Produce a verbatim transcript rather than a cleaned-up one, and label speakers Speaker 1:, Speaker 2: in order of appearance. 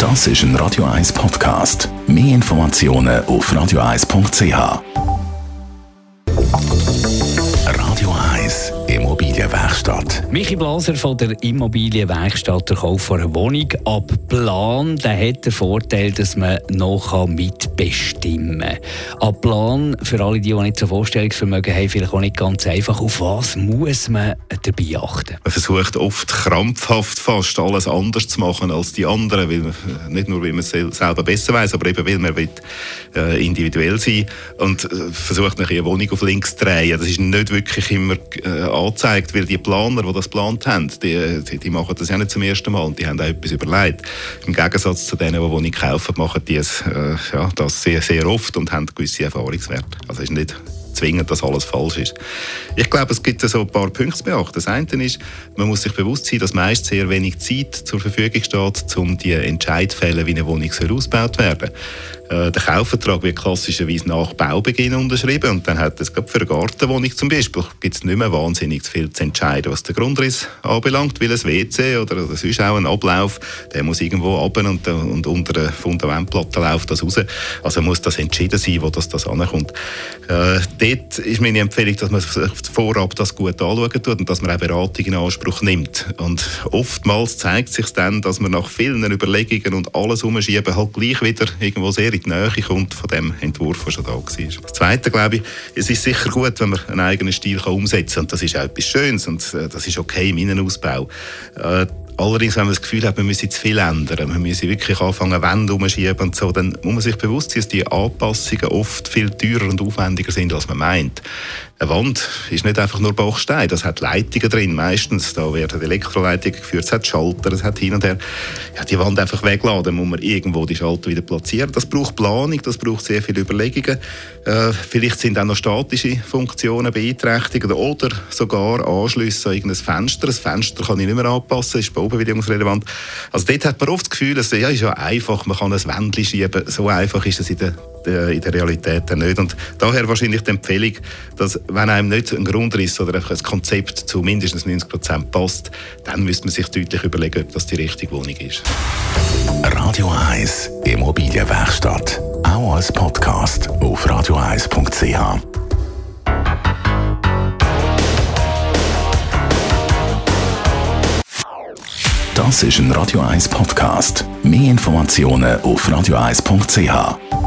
Speaker 1: Das ist ein Radio eins Podcast. Mehr Informationen auf radio eins punkt c h. Radio eins Immobilienwerkstatt.
Speaker 2: Michi Blaser von der Immobilienwerkstatt, der Kauf einer Wohnung ab Plan, der hat den Vorteil, dass man noch mitbestimmen kann. Ab Plan, für alle, die, die nicht so Vorstellungsvermögen haben, vielleicht auch nicht ganz einfach. Auf was muss man dabei achten?
Speaker 3: Man versucht oft krampfhaft fast alles anders zu machen als die anderen, weil, nicht nur, weil man es selber besser weiss, aber eben, weil man will, äh, individuell sein und äh, versucht, eine Wohnung auf links zu drehen. Das ist nicht wirklich immer äh, angezeigt, weil die Planer, die das geplant haben, die, die, die machen das ja nicht zum ersten Mal und die haben auch etwas überlegt. Im Gegensatz zu denen, die Wohnung kaufen, machen die es, äh, ja, das sehr, sehr oft und haben gewisse Erfahrungswerte. Also es ist nicht zwingend, dass alles falsch ist. Ich glaube, es gibt so ein paar Punkte zu beachten. Das eine ist, man muss sich bewusst sein, dass meist sehr wenig Zeit zur Verfügung steht, um die Entscheid zu fällen, wie eine Wohnung ausgebaut werden soll. Der Kaufvertrag wird klassischerweise nach Baubeginn unterschrieben und dann hat es gerade für eine Gartenwohnung zum Beispiel gibt es nicht mehr wahnsinnig viel zu entscheiden, was den Grundriss anbelangt, weil ein W C oder, oder sonst auch ein Ablauf, der muss irgendwo runter und, und unter der Fundamentplatte läuft das raus. Also muss das entschieden sein, wo das, das ankommt. Äh, dort ist meine Empfehlung, dass man vorab das gut anschauen tut und dass man auch Beratung in Anspruch nimmt. Und oftmals zeigt sich dann, dass man nach vielen Überlegungen und alles umschieben halt gleich wieder irgendwo sehr in die Nähe kommt von dem Entwurf, der schon da war. Das Zweite, glaube ich, es ist sicher gut, wenn man einen eigenen Stil umsetzen kann. Und das ist auch etwas Schönes und das ist okay im Innenausbau. Äh, Allerdings, wenn man das Gefühl hat, man müsse zu viel ändern, man müsse wirklich anfangen, Wände umschieben und so, dann muss man sich bewusst sein, dass die Anpassungen oft viel teurer und aufwendiger sind, als man meint. Eine Wand ist nicht einfach nur Baustein, das hat Leitungen drin, meistens. Da werden Elektroleitungen geführt, es hat Schalter, es hat hin und her. Ja, die Wand einfach wegladen, dann muss man irgendwo die Schalter wieder platzieren. Das braucht Planung, das braucht sehr viele Überlegungen. Äh, vielleicht sind auch noch statische Funktionen beeinträchtigt oder sogar Anschlüsse an irgendein Fenster. Das Fenster kann ich nicht mehr anpassen, ist baubewilligungsrelevant. Also dort hat man oft das Gefühl, es ja, ist ja einfach, man kann ein Wändchen schieben. So einfach ist es in der in der Realität nicht. Und daher wahrscheinlich die Empfehlung, dass wenn einem nicht ein Grundriss oder einfach ein Konzept zu mindestens neunzig Prozent passt, dann müsste man sich deutlich überlegen, ob das die richtige Wohnung ist.
Speaker 1: Radio eins Immobilienwerkstatt. Auch als Podcast auf radio eins punkt c h. Das ist ein Radio eins Podcast. Mehr Informationen auf radio eins punkt c h.